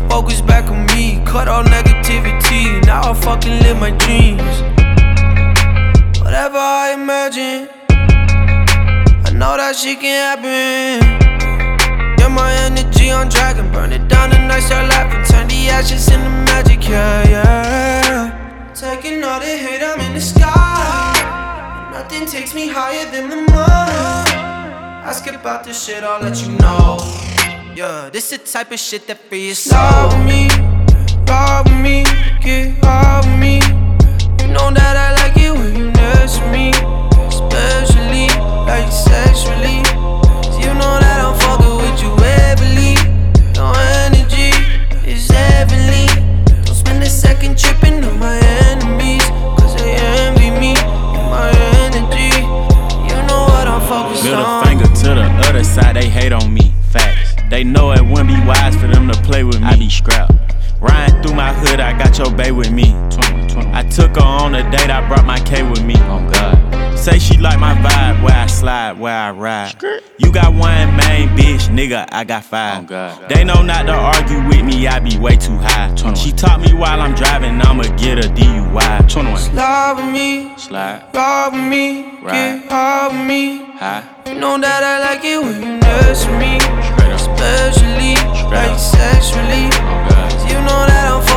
focus back on me. Cut all negativity, now I fucking live my dreams. Whatever I imagine, I know that shit can happen. Get my energy on track and burn it down tonight, start laughing. Turn the ashes into magic, yeah, yeah. Taking all the hate, I'm in the sky. Nothing takes me higher than the moon. Ask about this shit, I'll let you know. Yeah, this the type of shit that free your soul. Ride with me, get high with me. You know that I like it when you next to me, especially like sexually. You know that I'm fucking with you heavily. Your energy is heavenly. Don't spend a second tripping on my enemies, cause they envy me and my energy. You know what I'm focused on. Middle finger to the other side, they hate on me. Facts. They know it wouldn't be wise for them to play with me. I be scrapped. Riding through my hood, I got your bae with me. I took her on a date, I brought my K with me. Oh God. Say she like my vibe, where I slide, where I ride. You got one main bitch, nigga, I got five. Oh God. They know not to argue with me, I be way too high. She taught me while I'm driving, I'ma get a DUI. Slide with me, ride with me, get high with me. You know that I like it when you next to me, especially like sexually. You know that I'm